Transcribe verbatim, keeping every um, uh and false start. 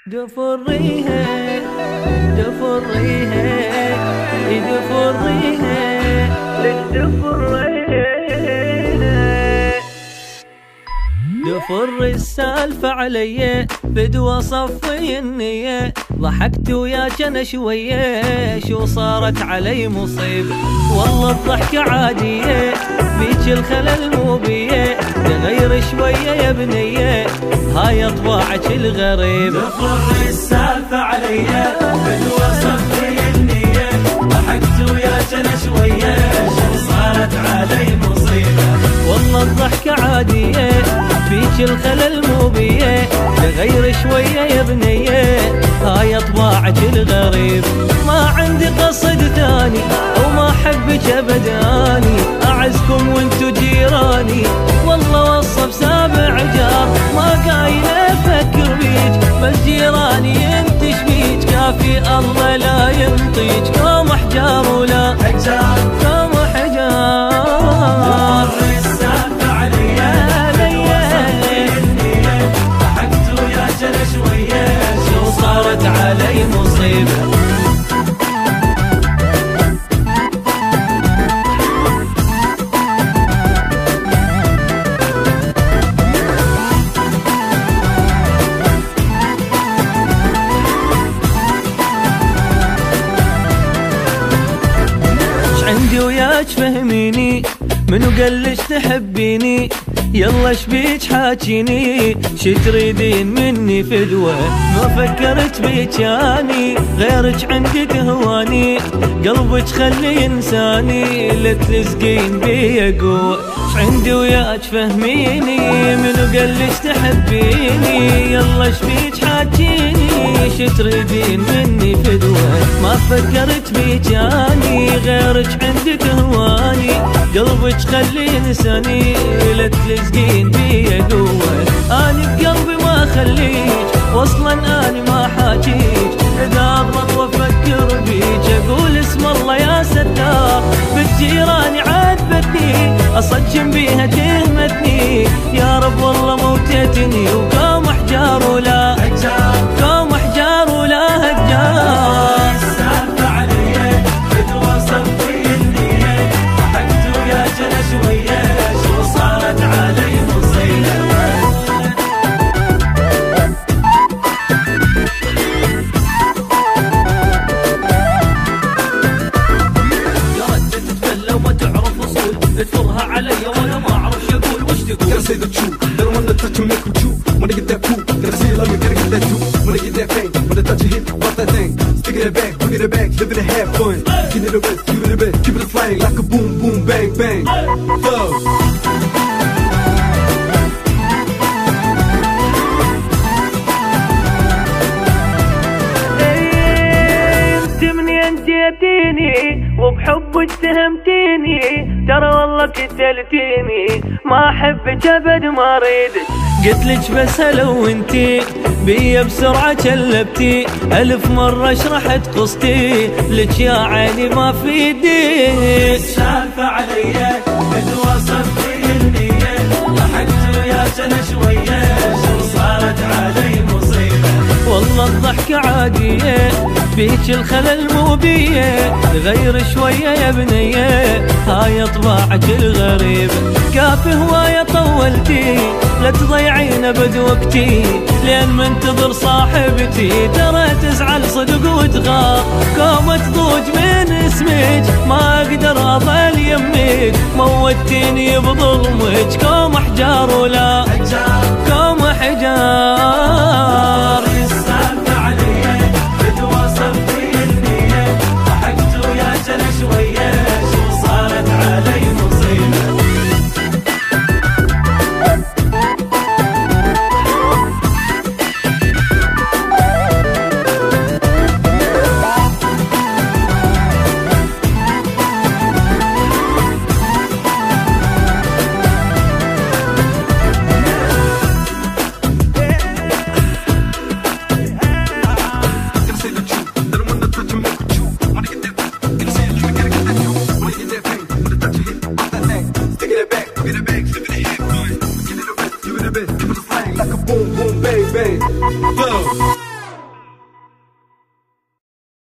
دفريها دفريها دفريها دفريها دفر السالفة علي بدوى صفي النية، ضحكت وياك انا شوية شو صارت علي مصيبة، والله الضحكة عادية بيك الخلل مو بيه، تغير شوية يا بنية هاي اطباعك الغريبة. دفر السالفة علي بدوى صفي النية، ضحكت وياك انا شوية شو صارت علي مصيبة، والله الضحكة عادية بيك الخلل مو بيه، تغير شوية يا بنية هاي اطباعك الغريب. ما عندي قصد ثاني او ما احبك ابداني، اعزكم وانتو جيراني والله وصف سابع جار، ما قايل افكر بيك بس جيراني انت شبيك، كافي الله لا ينطيك قوم احجار ولا حجار قوم حجار. صارت علي مصيبة عندي وياك فهميني، منو قالش تحبيني يلا شبيك حاجيني، شي تريدين مني فدوة ما فكرت بيك اني، غيرك عندي تهواني قلبك خلي انساني، لا تلزقين بيا قوة. عندي وياك فهميني منو قالش تحبيني يلا شبيك حاجيني، شي تريدين مني فدوة ما فكرت بيك اني، غيرك عندي تهواني قلبك خلي انساني، لا تلزقين بيا قوة. اني بقلبي ما خليك واصلا اني ما حاجيك، اذا اضغط وافكر بيك اقول اسم الله يا ستار، بالجيران عاتبتني اصجم بيها تهمتني، يا رب والله موتتني وقوم احجار ولا حجار قوم احجار ولا هجار. السالفة علي بدوى صفي النية، ضحكت وياك انا شوية شو صارت علي مصيبة. يا رد تتفلى وما تعرف اصول، تفرها علي وانا ما اعرف شو اقول وش تقول. Gotta say the truth, they don't wanna touch and make you chew. Wanna get that poop, gotta see it, love me, gotta get that too. Wanna get that fame, wanna touch a hit, bust that thing. Stick it in back, bring it back, live it and have fun. Give it a best, give it a best, keep it a flying like a boom, boom, bang, bang. Love. جيتيني وبحبك اتهمتيني، ترى والله قتلتيني ما احبك ابد ما اريدك، قلتلك بس لو انتي بيا بسرعة كلبتي، الف مرة شرحت قصتي لك يا عيني ما في يدي. السالفة علي بدوى صفي النية، ضحكت وياك انا شوية شو صارت علي مصيبة، والله الضحكة عادية بيك الخلل مو بيه، تغير شوية يا بنية هاي اطباعك الغريبة. كافي هواية طولتي لا تضيعين ابد وقتي، لين منتظر صاحبتي ترى تزعل صدق وتغار، كومة تضوج من اسمك ما اقدر اظل يمك، موتيني بظلمك كوم احجار ولا حجار كوم حجار. السالفة علي بدوى صفي النية، ضحكت وياك انا شوية شو صارت علي مصيبة. Like a boom, boom, bang, bang. Love.